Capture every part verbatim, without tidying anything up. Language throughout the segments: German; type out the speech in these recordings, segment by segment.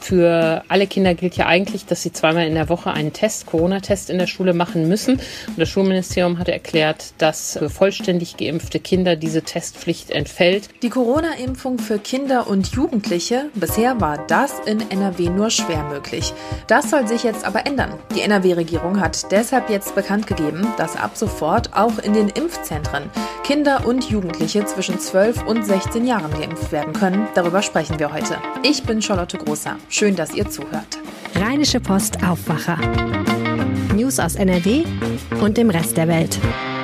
Für alle Kinder gilt ja eigentlich, dass sie zweimal in der Woche einen Test, Corona-Test in der Schule machen müssen. Und das Schulministerium hat erklärt, dass für vollständig geimpfte Kinder diese Testpflicht entfällt. Die Corona-Impfung für Kinder und Jugendliche, bisher war das in N R W nur schwer möglich. Das soll sich jetzt aber ändern. Die N R W-Regierung hat deshalb jetzt bekannt gegeben, dass ab sofort auch in den Impfzentren Kinder und Jugendliche zwischen zwölf und sechzehn Jahren geimpft werden können. Darüber sprechen wir heute. Ich bin Charlotte Großer. Schön, dass ihr zuhört. Rheinische Post Aufwacher. News aus N R W und dem Rest der Welt.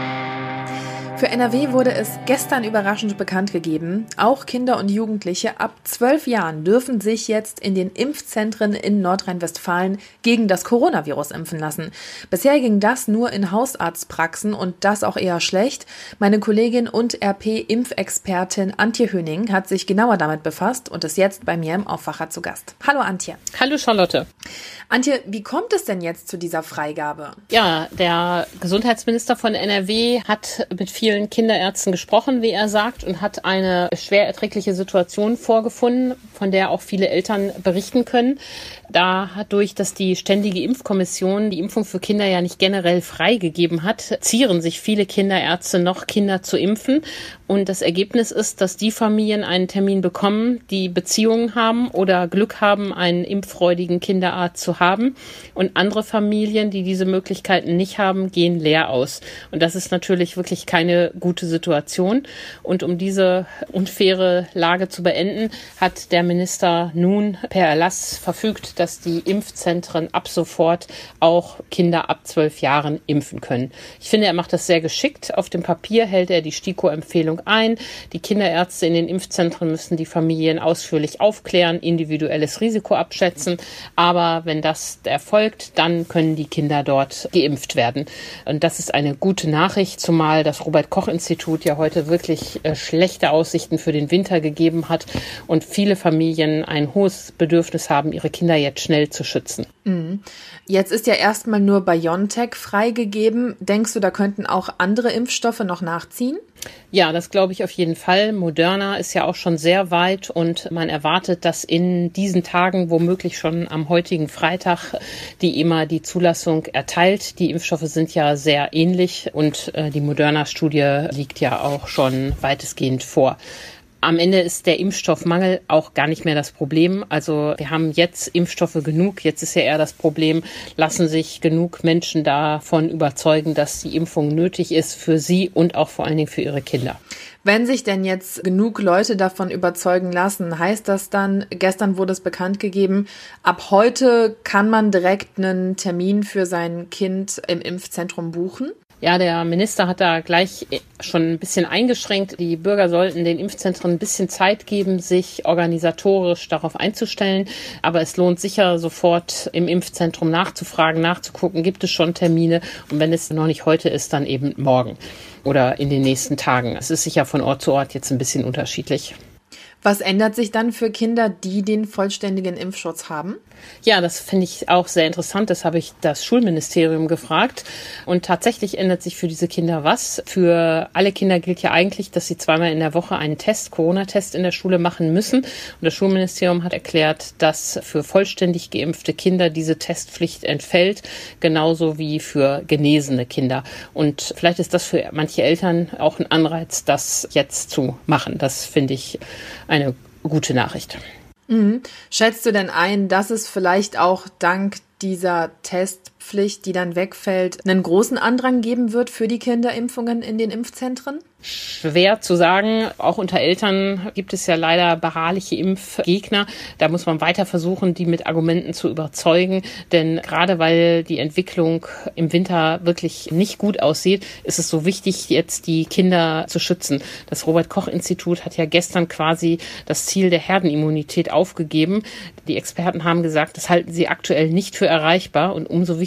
Für N R W wurde es gestern überraschend bekannt gegeben, auch Kinder und Jugendliche ab zwölf Jahren dürfen sich jetzt in den Impfzentren in Nordrhein-Westfalen gegen das Coronavirus impfen lassen. Bisher ging das nur in Hausarztpraxen und das auch eher schlecht. Meine Kollegin und R P-Impfexpertin Antje Höning hat sich genauer damit befasst und ist jetzt bei mir im Aufwacher zu Gast. Hallo Antje. Hallo Charlotte. Antje, wie kommt es denn jetzt zu dieser Freigabe? Ja, der Gesundheitsminister von N R W hat mit vielen Kinderärzten gesprochen, wie er sagt, und hat eine schwer erträgliche Situation vorgefunden, von der auch viele Eltern berichten können. Dadurch, dass die Ständige Impfkommission die Impfung für Kinder ja nicht generell freigegeben hat, zieren sich viele Kinderärzte noch, Kinder zu impfen. Und das Ergebnis ist, dass die Familien einen Termin bekommen, die Beziehungen haben oder Glück haben, einen impffreudigen Kinderarzt zu haben. Und andere Familien, die diese Möglichkeiten nicht haben, gehen leer aus. Und das ist natürlich wirklich keine gute Situation. Und um diese unfaire Lage zu beenden, hat der Minister nun per Erlass verfügt, dass die Impfzentren ab sofort auch Kinder ab zwölf Jahren impfen können. Ich finde, er macht das sehr geschickt. Auf dem Papier hält er die STIKO-Empfehlung ein. Die Kinderärzte in den Impfzentren müssen die Familien ausführlich aufklären, individuelles Risiko abschätzen. Aber wenn das erfolgt, dann können die Kinder dort geimpft werden. Und das ist eine gute Nachricht, zumal das Robert-Koch-Institut ja heute wirklich äh, schlechte Aussichten für den Winter gegeben hat und viele Familien ein hohes Bedürfnis haben, ihre Kinder jetzt schnell zu schützen. Mhm. Jetzt ist ja erstmal nur BioNTech freigegeben. Denkst du, da könnten auch andere Impfstoffe noch nachziehen? Ja, das glaube ich auf jeden Fall. Moderna ist ja auch schon sehr weit und man erwartet, dass in diesen Tagen, womöglich schon am heutigen Freitag, die E M A die Zulassung erteilt. Die Impfstoffe sind ja sehr ähnlich und äh, die Moderna-Studie liegt ja auch schon weitestgehend vor. Am Ende ist der Impfstoffmangel auch gar nicht mehr das Problem. Also wir haben jetzt Impfstoffe genug. Jetzt ist ja eher das Problem, lassen sich genug Menschen davon überzeugen, dass die Impfung nötig ist für sie und auch vor allen Dingen für ihre Kinder. Wenn sich denn jetzt genug Leute davon überzeugen lassen, heißt das dann, gestern wurde es bekannt gegeben, ab heute kann man direkt einen Termin für sein Kind im Impfzentrum buchen? Ja, der Minister hat da gleich schon ein bisschen eingeschränkt. Die Bürger sollten den Impfzentren ein bisschen Zeit geben, sich organisatorisch darauf einzustellen. Aber es lohnt sicher, sofort im Impfzentrum nachzufragen, nachzugucken, gibt es schon Termine? Und wenn es noch nicht heute ist, dann eben morgen oder in den nächsten Tagen. Es ist sicher von Ort zu Ort jetzt ein bisschen unterschiedlich. Was ändert sich dann für Kinder, die den vollständigen Impfschutz haben? Ja, das finde ich auch sehr interessant. Das habe ich das Schulministerium gefragt. Und tatsächlich ändert sich für diese Kinder was. Für alle Kinder gilt ja eigentlich, dass sie zweimal in der Woche einen Test, Corona-Test in der Schule machen müssen. Und das Schulministerium hat erklärt, dass für vollständig geimpfte Kinder diese Testpflicht entfällt, genauso wie für genesene Kinder. Und vielleicht ist das für manche Eltern auch ein Anreiz, das jetzt zu machen. Das finde ich eine gute Nachricht. Mhm. Schätzt du denn ein, dass es vielleicht auch dank dieser Testpflicht, die dann wegfällt, einen großen Andrang geben wird für die Kinderimpfungen in den Impfzentren? Schwer zu sagen. Auch unter Eltern gibt es ja leider beharrliche Impfgegner. Da muss man weiter versuchen, die mit Argumenten zu überzeugen. Denn gerade weil die Entwicklung im Winter wirklich nicht gut aussieht, ist es so wichtig, jetzt die Kinder zu schützen. Das Robert-Koch-Institut hat ja gestern quasi das Ziel der Herdenimmunität aufgegeben. Die Experten haben gesagt, das halten sie aktuell nicht für erreichbar. Und umso wichtiger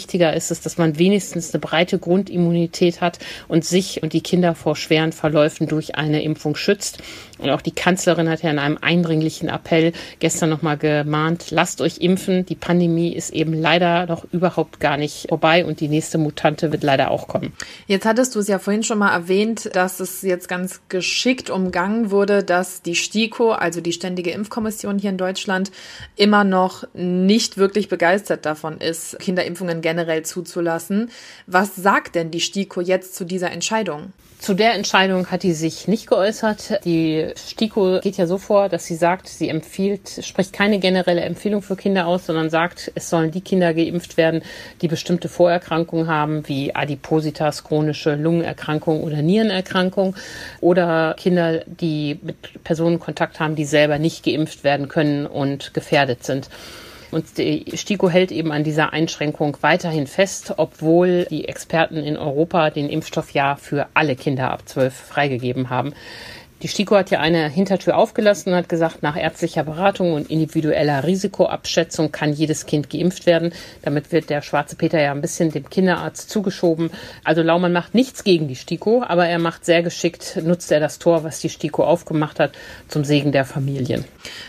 wichtiger ist es, dass man wenigstens eine breite Grundimmunität hat und sich und die Kinder vor schweren Verläufen durch eine Impfung schützt. Und auch die Kanzlerin hat ja in einem eindringlichen Appell gestern nochmal gemahnt, lasst euch impfen. Die Pandemie ist eben leider noch überhaupt gar nicht vorbei und die nächste Mutante wird leider auch kommen. Jetzt hattest du es ja vorhin schon mal erwähnt, dass es jetzt ganz geschickt umgangen wurde, dass die STIKO, also die Ständige Impfkommission hier in Deutschland, immer noch nicht wirklich begeistert davon ist, Kinderimpfungen generell zuzulassen. Was sagt denn die STIKO jetzt zu dieser Entscheidung? Zu der Entscheidung hat die sich nicht geäußert. Die STIKO geht ja so vor, dass sie sagt, sie empfiehlt, spricht keine generelle Empfehlung für Kinder aus, sondern sagt, es sollen die Kinder geimpft werden, die bestimmte Vorerkrankungen haben, wie Adipositas, chronische Lungenerkrankung oder Nierenerkrankung, oder Kinder, die mit Personen Kontakt haben, die selber nicht geimpft werden können und gefährdet sind. Und die STIKO hält eben an dieser Einschränkung weiterhin fest, obwohl die Experten in Europa den Impfstoff ja für alle Kinder ab zwölf freigegeben haben. Die STIKO hat ja eine Hintertür aufgelassen und hat gesagt, nach ärztlicher Beratung und individueller Risikoabschätzung kann jedes Kind geimpft werden. Damit wird der schwarze Peter ja ein bisschen dem Kinderarzt zugeschoben. Also Laumann macht nichts gegen die STIKO, aber er macht sehr geschickt, nutzt er das Tor, was die STIKO aufgemacht hat, zum Segen der Familien.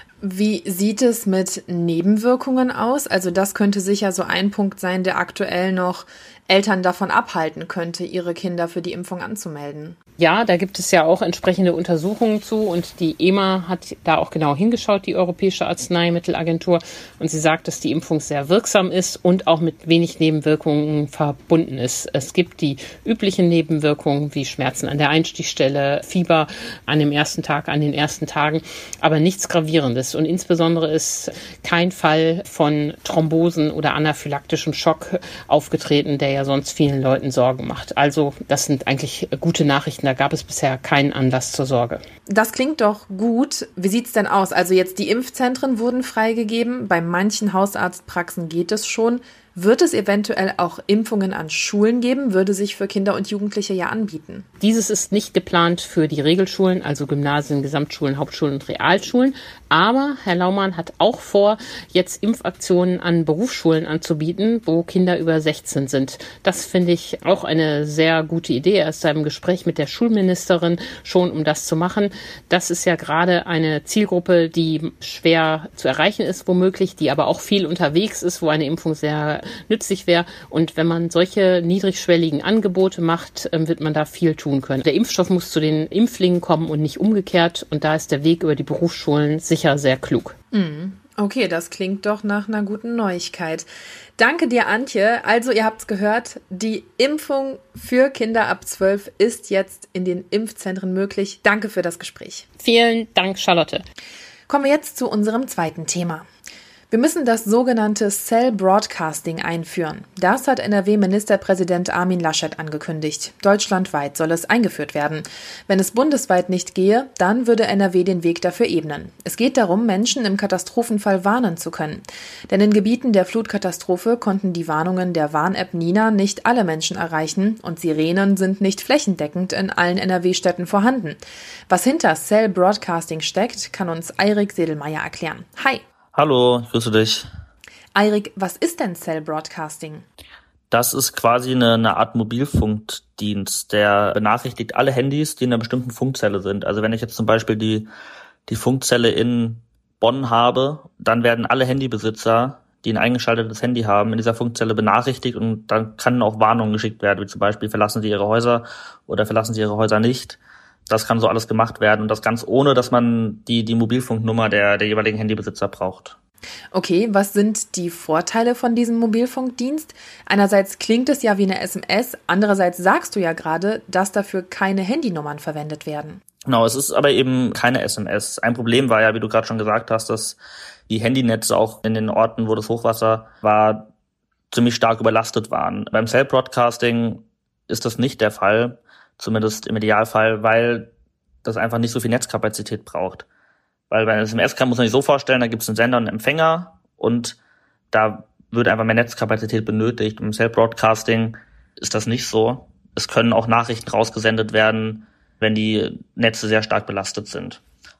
Wie sieht es mit Nebenwirkungen aus? Also das könnte sicher so ein Punkt sein, der aktuell noch Eltern davon abhalten könnte, ihre Kinder für die Impfung anzumelden. Ja, da gibt es ja auch entsprechende Untersuchungen zu und die E M A hat da auch genau hingeschaut, die Europäische Arzneimittelagentur, und sie sagt, dass die Impfung sehr wirksam ist und auch mit wenig Nebenwirkungen verbunden ist. Es gibt die üblichen Nebenwirkungen wie Schmerzen an der Einstichstelle, Fieber an dem ersten Tag, an den ersten Tagen, aber nichts Gravierendes, und insbesondere ist kein Fall von Thrombosen oder anaphylaktischem Schock aufgetreten, der ja sonst vielen Leuten Sorgen macht. Also das sind eigentlich gute Nachrichten. Da gab es bisher keinen Anlass zur Sorge. Das klingt doch gut. Wie sieht's denn aus? Also jetzt die Impfzentren wurden freigegeben. Bei manchen Hausarztpraxen geht es schon. Wird es eventuell auch Impfungen an Schulen geben? Würde sich für Kinder und Jugendliche ja anbieten. Dieses ist nicht geplant für die Regelschulen, also Gymnasien, Gesamtschulen, Hauptschulen und Realschulen. Aber Herr Laumann hat auch vor, jetzt Impfaktionen an Berufsschulen anzubieten, wo Kinder über sechzehn sind. Das finde ich auch eine sehr gute Idee. Er ist im Gespräch mit der Schulministerin schon, um das zu machen. Das ist ja gerade eine Zielgruppe, die schwer zu erreichen ist, womöglich, die aber auch viel unterwegs ist, wo eine Impfung sehr nützlich wäre. Und wenn man solche niedrigschwelligen Angebote macht, wird man da viel tun können. Der Impfstoff muss zu den Impflingen kommen und nicht umgekehrt. Und da ist der Weg über die Berufsschulen sicher sehr klug. Okay, das klingt doch nach einer guten Neuigkeit. Danke dir, Antje. Also, ihr habt's gehört, die Impfung für Kinder ab zwölf ist jetzt in den Impfzentren möglich. Danke für das Gespräch. Vielen Dank, Charlotte. Kommen wir jetzt zu unserem zweiten Thema. Wir müssen das sogenannte Cell Broadcasting einführen. Das hat N R W-Ministerpräsident Armin Laschet angekündigt. Deutschlandweit soll es eingeführt werden. Wenn es bundesweit nicht gehe, dann würde N R W den Weg dafür ebnen. Es geht darum, Menschen im Katastrophenfall warnen zu können. Denn in Gebieten der Flutkatastrophe konnten die Warnungen der Warn-App Nina nicht alle Menschen erreichen und Sirenen sind nicht flächendeckend in allen N R W-Städten vorhanden. Was hinter Cell Broadcasting steckt, kann uns Eirik Sedelmeier erklären. Hi! Hallo, ich grüße dich. Eirik, was ist denn Cell Broadcasting? Das ist quasi eine, eine Art Mobilfunkdienst, der benachrichtigt alle Handys, die in einer bestimmten Funkzelle sind. Also wenn ich jetzt zum Beispiel die, die Funkzelle in Bonn habe, dann werden alle Handybesitzer, die ein eingeschaltetes Handy haben, in dieser Funkzelle benachrichtigt und dann kann auch Warnungen geschickt werden, wie zum Beispiel verlassen Sie Ihre Häuser oder verlassen Sie Ihre Häuser nicht. Das kann so alles gemacht werden und das ganz ohne, dass man die, die Mobilfunknummer der, der jeweiligen Handybesitzer braucht. Okay, was sind die Vorteile von diesem Mobilfunkdienst? Einerseits klingt es ja wie eine S M S, andererseits sagst du ja gerade, dass dafür keine Handynummern verwendet werden. Genau, es ist aber eben keine S M S. Ein Problem war ja, wie du gerade schon gesagt hast, dass die Handynetze auch in den Orten, wo das Hochwasser war, ziemlich stark überlastet waren. Beim Cell Broadcasting ist das nicht der Fall. Zumindest im Idealfall, weil das einfach nicht so viel Netzkapazität braucht. Weil bei einer S M S kann man sich nicht so vorstellen, da gibt es einen Sender und einen Empfänger und da wird einfach mehr Netzkapazität benötigt. Im Cell Broadcasting ist das nicht so. Es können auch Nachrichten rausgesendet werden, wenn die Netze sehr stark belastet sind.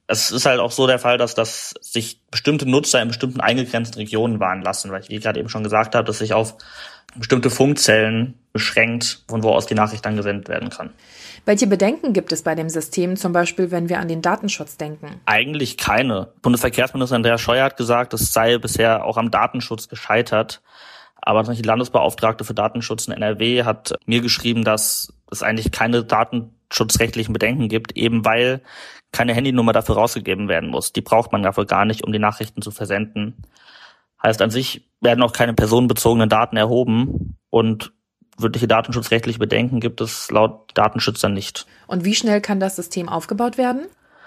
Es ist halt auch so der Fall, dass, dass sich bestimmte Nutzer in bestimmten eingegrenzten Regionen warnen lassen, weil ich, wie gerade eben schon gesagt habe, dass sich auf bestimmte Funkzellen beschränkt, von wo aus die Nachricht dann gesendet werden kann. Welche Bedenken gibt es bei dem System, zum Beispiel, wenn wir an den Datenschutz denken? Eigentlich keine. Bundesverkehrsminister Andreas Scheuer hat gesagt, es sei bisher auch am Datenschutz gescheitert. Aber die Landesbeauftragte für Datenschutz in N R W hat mir geschrieben, dass es eigentlich keine datenschutzrechtlichen Bedenken gibt, eben weil keine Handynummer dafür rausgegeben werden muss. Die braucht man dafür gar nicht, um die Nachrichten zu versenden. Heißt, an sich werden auch keine personenbezogenen Daten erhoben und wirkliche datenschutzrechtliche Bedenken gibt es laut Datenschützern nicht. Und wie schnell kann das System aufgebaut werden?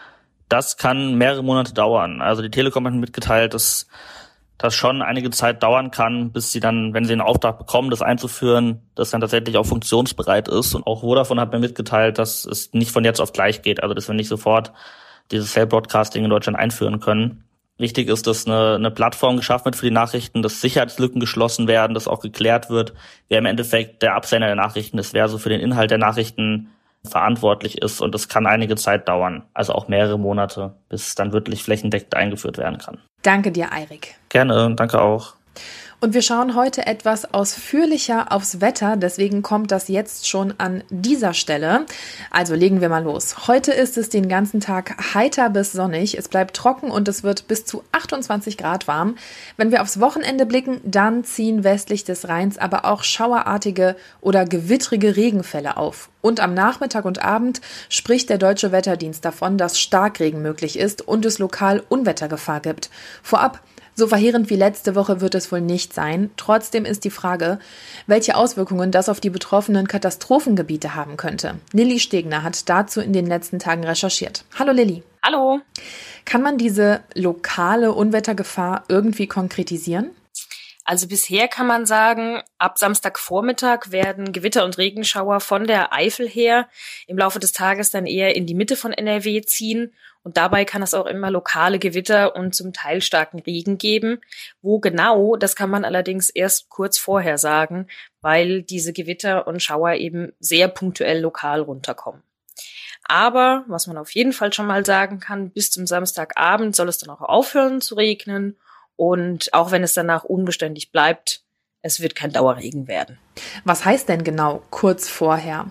Das kann mehrere Monate dauern. Also die Telekom hat mitgeteilt, dass das schon einige Zeit dauern kann, bis sie dann, wenn sie einen Auftrag bekommen, das einzuführen, das dann tatsächlich auch funktionsbereit ist. Und auch Vodafone hat mir mitgeteilt, dass es nicht von jetzt auf gleich geht, also dass wir nicht sofort dieses Cell-Broadcasting in Deutschland einführen können. Wichtig ist, dass eine, eine Plattform geschaffen wird für die Nachrichten, dass Sicherheitslücken geschlossen werden, dass auch geklärt wird, wer im Endeffekt der Absender der Nachrichten ist, wer so für den Inhalt der Nachrichten verantwortlich ist. Und das kann einige Zeit dauern, also auch mehrere Monate, bis es dann wirklich flächendeckend eingeführt werden kann. Danke dir, Eirik. Gerne, danke auch. Und wir schauen heute etwas ausführlicher aufs Wetter, deswegen kommt das jetzt schon an dieser Stelle. Also legen wir mal los. Heute ist es den ganzen Tag heiter bis sonnig. Es bleibt trocken und es wird bis zu achtundzwanzig Grad warm. Wenn wir aufs Wochenende blicken, dann ziehen westlich des Rheins aber auch schauerartige oder gewittrige Regenfälle auf. Und am Nachmittag und Abend spricht der Deutsche Wetterdienst davon, dass Starkregen möglich ist und es lokal Unwettergefahr gibt. Vorab: So verheerend wie letzte Woche wird es wohl nicht sein. Trotzdem ist die Frage, welche Auswirkungen das auf die betroffenen Katastrophengebiete haben könnte. Lilly Stegner hat dazu in den letzten Tagen recherchiert. Hallo Lilly. Hallo. Kann man diese lokale Unwettergefahr irgendwie konkretisieren? Also bisher kann man sagen, ab Samstagvormittag werden Gewitter und Regenschauer von der Eifel her im Laufe des Tages dann eher in die Mitte von N R W ziehen. Und dabei kann es auch immer lokale Gewitter und zum Teil starken Regen geben. Wo genau, das kann man allerdings erst kurz vorher sagen, weil diese Gewitter und Schauer eben sehr punktuell lokal runterkommen. Aber, was man auf jeden Fall schon mal sagen kann, bis zum Samstagabend soll es dann auch aufhören zu regnen. Und auch wenn es danach unbeständig bleibt, es wird kein Dauerregen werden. Was heißt denn genau kurz vorher?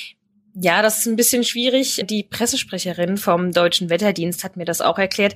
Ja, das ist ein bisschen schwierig. Die Pressesprecherin vom Deutschen Wetterdienst hat mir das auch erklärt.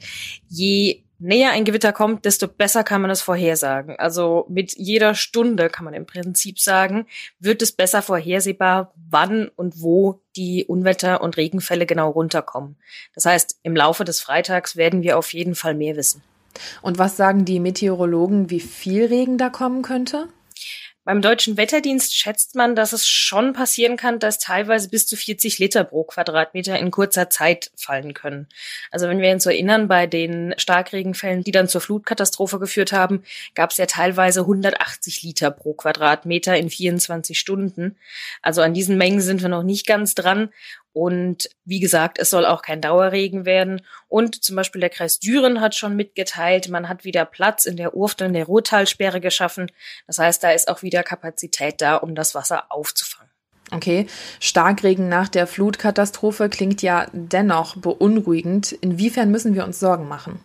Je näher ein Gewitter kommt, desto besser kann man es vorhersagen. Also mit jeder Stunde, kann man im Prinzip sagen, wird es besser vorhersehbar, wann und wo die Unwetter- und Regenfälle genau runterkommen. Das heißt, im Laufe des Freitags werden wir auf jeden Fall mehr wissen. Und was sagen die Meteorologen, wie viel Regen da kommen könnte? Beim Deutschen Wetterdienst schätzt man, dass es schon passieren kann, dass teilweise bis zu vierzig Liter pro Quadratmeter in kurzer Zeit fallen können. Also wenn wir uns erinnern, bei den Starkregenfällen, die dann zur Flutkatastrophe geführt haben, gab es ja teilweise hundertachtzig Liter pro Quadratmeter in vierundzwanzig Stunden. Also an diesen Mengen sind wir noch nicht ganz dran. Und wie gesagt, es soll auch kein Dauerregen werden. Und zum Beispiel der Kreis Düren hat schon mitgeteilt, man hat wieder Platz in der Urft und der Ruhrtalsperre geschaffen. Das heißt, da ist auch wieder Kapazität da, um das Wasser aufzufangen. Okay, Starkregen nach der Flutkatastrophe klingt ja dennoch beunruhigend. Inwiefern müssen wir uns Sorgen machen?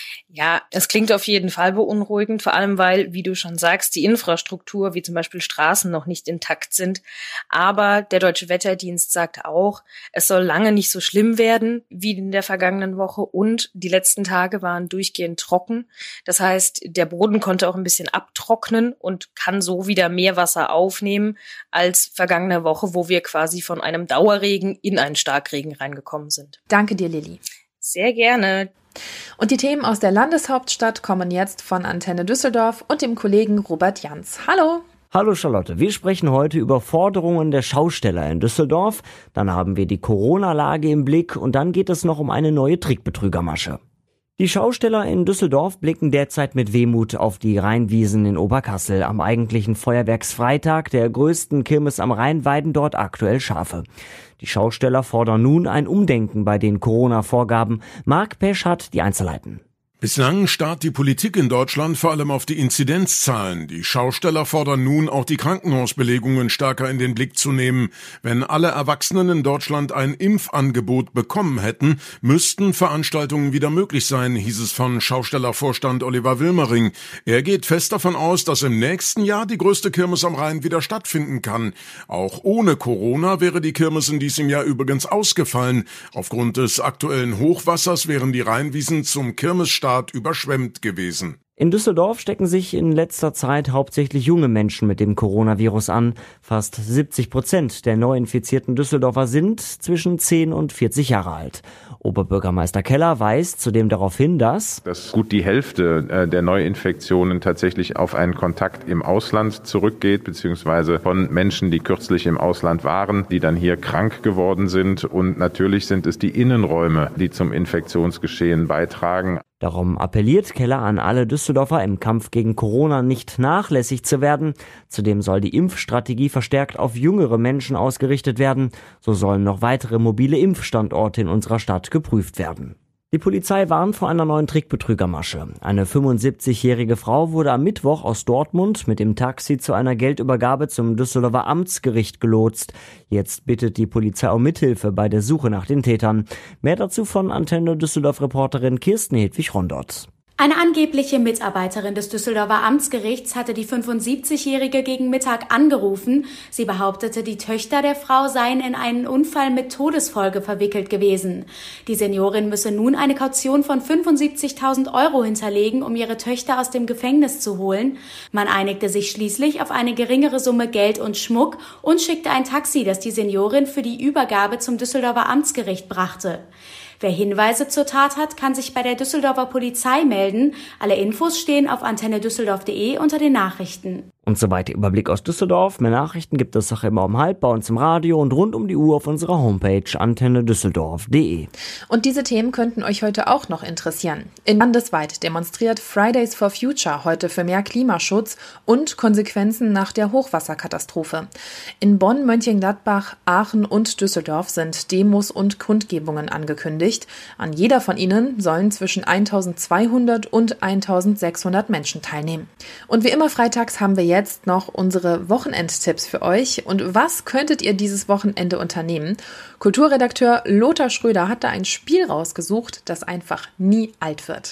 Ja, es klingt auf jeden Fall beunruhigend, vor allem weil, wie du schon sagst, die Infrastruktur, wie zum Beispiel Straßen, noch nicht intakt sind. Aber der Deutsche Wetterdienst sagt auch, es soll lange nicht so schlimm werden wie in der vergangenen Woche und die letzten Tage waren durchgehend trocken. Das heißt, der Boden konnte auch ein bisschen abtrocknen und kann so wieder mehr Wasser aufnehmen als vergangene Woche, wo wir quasi von einem Dauerregen in einen Starkregen reingekommen sind. Danke dir, Lilly. Sehr gerne. Und die Themen aus der Landeshauptstadt kommen jetzt von Antenne Düsseldorf und dem Kollegen Robert Jans. Hallo! Hallo Charlotte, wir sprechen heute über Forderungen der Schausteller in Düsseldorf, dann haben wir die Corona-Lage im Blick und dann geht es noch um eine neue Trickbetrügermasche. Die Schausteller in Düsseldorf blicken derzeit mit Wehmut auf die Rheinwiesen in Oberkassel. Am eigentlichen Feuerwerksfreitag, der größten Kirmes am Rhein, weiden dort aktuell Schafe. Die Schausteller fordern nun ein Umdenken bei den Corona-Vorgaben. Marc Pesch hat die Einzelheiten. Bislang starrt die Politik in Deutschland vor allem auf die Inzidenzzahlen. Die Schausteller fordern nun, auch die Krankenhausbelegungen stärker in den Blick zu nehmen. Wenn alle Erwachsenen in Deutschland ein Impfangebot bekommen hätten, müssten Veranstaltungen wieder möglich sein, hieß es von Schaustellervorstand Oliver Wilmering. Er geht fest davon aus, dass im nächsten Jahr die größte Kirmes am Rhein wieder stattfinden kann. Auch ohne Corona wäre die Kirmes in diesem Jahr übrigens ausgefallen. Aufgrund des aktuellen Hochwassers wären die Rheinwiesen zum Kirmesstart überschwemmt gewesen. In Düsseldorf stecken sich in letzter Zeit hauptsächlich junge Menschen mit dem Coronavirus an. Fast siebzig Prozent der neu infizierten Düsseldorfer sind zwischen zehn und vierzig Jahre alt. Oberbürgermeister Keller weist zudem darauf hin, dass dass gut die Hälfte der Neuinfektionen tatsächlich auf einen Kontakt im Ausland zurückgeht, beziehungsweise von Menschen, die kürzlich im Ausland waren, die dann hier krank geworden sind. Und natürlich sind es die Innenräume, die zum Infektionsgeschehen beitragen. Darum appelliert Keller an alle Düsseldorfer, im Kampf gegen Corona nicht nachlässig zu werden. Zudem soll die Impfstrategie verstärkt auf jüngere Menschen ausgerichtet werden. So sollen noch weitere mobile Impfstandorte in unserer Stadt geprüft werden. Die Polizei warnt vor einer neuen Trickbetrügermasche. Eine fünfundsiebzigjährige Frau wurde am Mittwoch aus Dortmund mit dem Taxi zu einer Geldübergabe zum Düsseldorfer Amtsgericht gelotst. Jetzt bittet die Polizei um Mithilfe bei der Suche nach den Tätern. Mehr dazu von Antenne Düsseldorf-Reporterin Kirsten Hedwig-Rondott. Eine angebliche Mitarbeiterin des Düsseldorfer Amtsgerichts hatte die fünfundsiebzigjährige gegen Mittag angerufen. Sie behauptete, die Töchter der Frau seien in einen Unfall mit Todesfolge verwickelt gewesen. Die Seniorin müsse nun eine Kaution von fünfundsiebzigtausend Euro hinterlegen, um ihre Töchter aus dem Gefängnis zu holen. Man einigte sich schließlich auf eine geringere Summe Geld und Schmuck und schickte ein Taxi, das die Seniorin für die Übergabe zum Düsseldorfer Amtsgericht brachte. Wer Hinweise zur Tat hat, kann sich bei der Düsseldorfer Polizei melden. Alle Infos stehen auf antenne düsseldorf punkt de unter den Nachrichten. Und soweit der Überblick aus Düsseldorf. Mehr Nachrichten gibt es auch immer um halb bei uns im Radio und rund um die Uhr auf unserer Homepage antenne düsseldorf punkt de. Und diese Themen könnten euch heute auch noch interessieren. In landesweit demonstriert Fridays for Future heute für mehr Klimaschutz und Konsequenzen nach der Hochwasserkatastrophe. In Bonn, Mönchengladbach, Aachen und Düsseldorf sind Demos und Kundgebungen angekündigt. An jeder von ihnen sollen zwischen eintausendzweihundert und eintausendsechshundert Menschen teilnehmen. Und wie immer freitags haben wir jetzt Jetzt noch unsere Wochenendtipps für euch. Und was könntet ihr dieses Wochenende unternehmen? Kulturredakteur Lothar Schröder hat da ein Spiel rausgesucht, das einfach nie alt wird.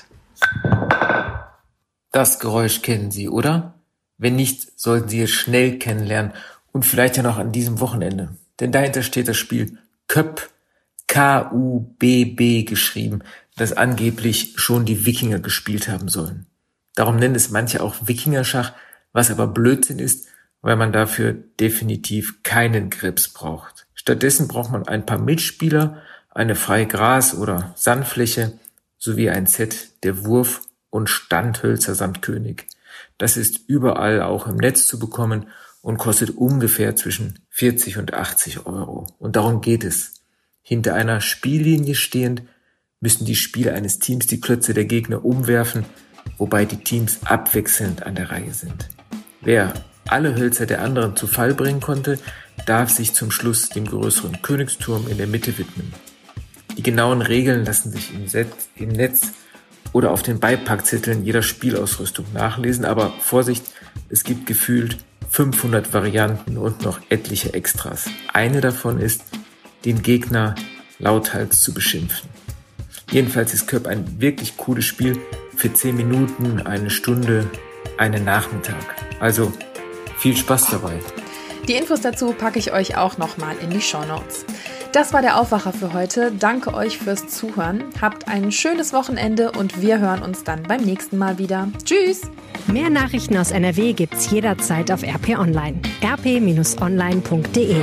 Das Geräusch kennen Sie, oder? Wenn nicht, sollten Sie es schnell kennenlernen und vielleicht ja noch an diesem Wochenende. Denn dahinter steht das Spiel Köpp, K U B B geschrieben, das angeblich schon die Wikinger gespielt haben sollen. Darum nennen es manche auch Wikingerschach, was aber Blödsinn ist, weil man dafür definitiv keinen Grips braucht. Stattdessen braucht man ein paar Mitspieler, eine freie Gras- oder Sandfläche sowie ein Set der Wurf- und Standhölzer samt König. Das ist überall auch im Netz zu bekommen und kostet ungefähr zwischen vierzig und achtzig Euro. Und darum geht es. Hinter einer Spiellinie stehend müssen die Spieler eines Teams die Klötze der Gegner umwerfen, wobei die Teams abwechselnd an der Reihe sind. Wer alle Hölzer der anderen zu Fall bringen konnte, darf sich zum Schluss dem größeren Königsturm in der Mitte widmen. Die genauen Regeln lassen sich im, Set, im Netz oder auf den Beipackzetteln jeder Spielausrüstung nachlesen, aber Vorsicht, es gibt gefühlt fünfhundert Varianten und noch etliche Extras. Eine davon ist, den Gegner lauthals zu beschimpfen. Jedenfalls ist Köpp ein wirklich cooles Spiel für zehn Minuten, eine Stunde, einen Nachmittag. Also viel Spaß dabei. Die Infos dazu packe ich euch auch nochmal in die Shownotes. Das war der Aufwacher für heute. Danke euch fürs Zuhören. Habt ein schönes Wochenende und wir hören uns dann beim nächsten Mal wieder. Tschüss! Mehr Nachrichten aus N R W gibt's jederzeit auf R P Online. r p online punkt de.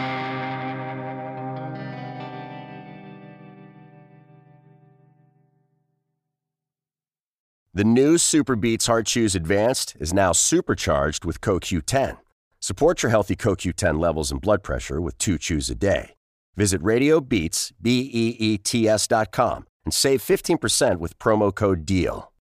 The new Super Beats Heart Chews Advanced is now supercharged with C O Q ten. Support your healthy C O Q ten levels and blood pressure with two chews a day. Visit Radio Beats, B E E T S dot com and save fifteen percent with promo code DEAL.